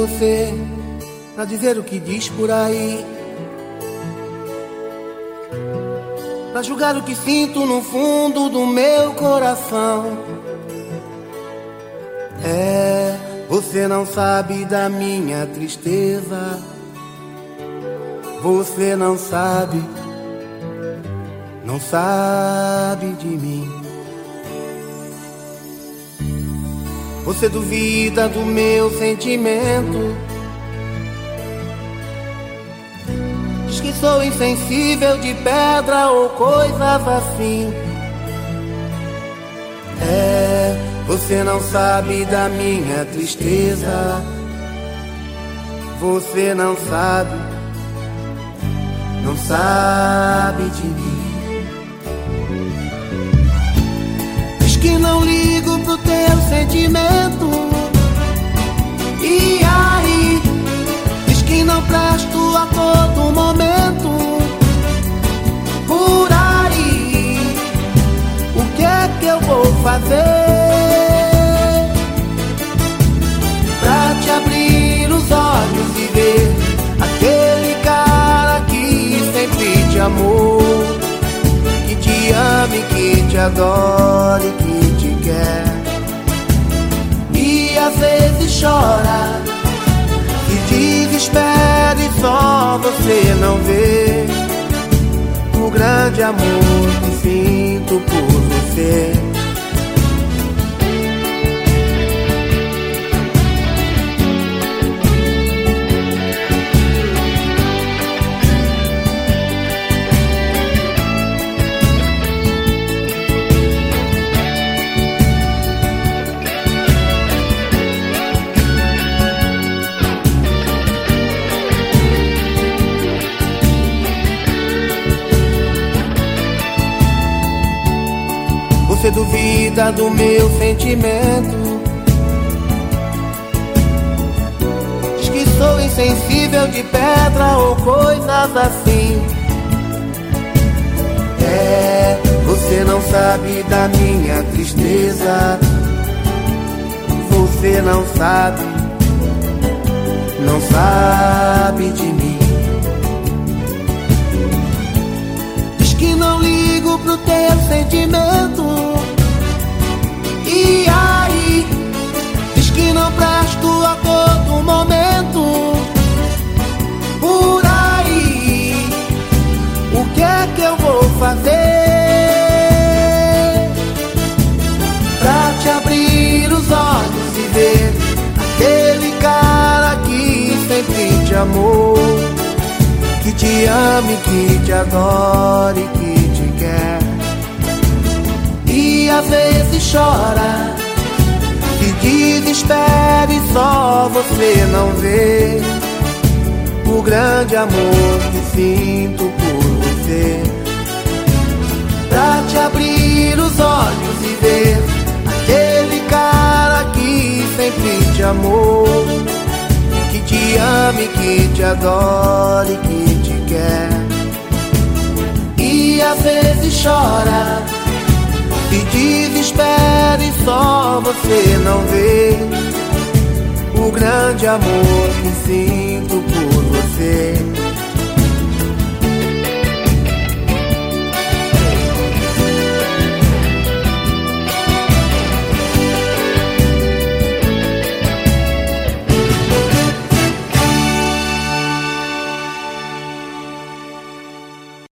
você pra dizer o que diz por aí, pra julgar o que sinto no fundo do meu coração. Você não sabe da minha tristeza, você não sabe de mim. Você duvida do meu sentimento, diz que sou insensível de pedra ou coisas assim. Você não sabe da minha tristeza, você não sabe de mim. Diz que não ligo pro teu sentimento, e aí diz que não presto a todo momento. Por aí, o que é que eu vou fazer pra te abrir os olhos e ver aquele cara que sempre te amou, que te ama e que te adora e que te quer, e às vezes chora, se desespera e só você não vê o grande amor que sinto por você. Você duvida do meu sentimento, diz que sou insensível de pedra ou coisas assim. Você não sabe da minha tristeza, você não sabe de mim. Diz que não ligo pro teu sentimento, e aí diz que não presto a todo momento. Por aí, o que é que eu vou fazer pra te abrir os olhos e ver aquele cara que sempre te amou, que te ama e que te adora e que te quer, e às vezes chora, se desespera e só você não vê o grande amor que sinto por você. Pra te abrir os olhos e ver aquele cara que sempre te amou, que te ama e que te adora e que te quer, e às vezes chora, se desespera e só você não vê o grande amor que sinto por você.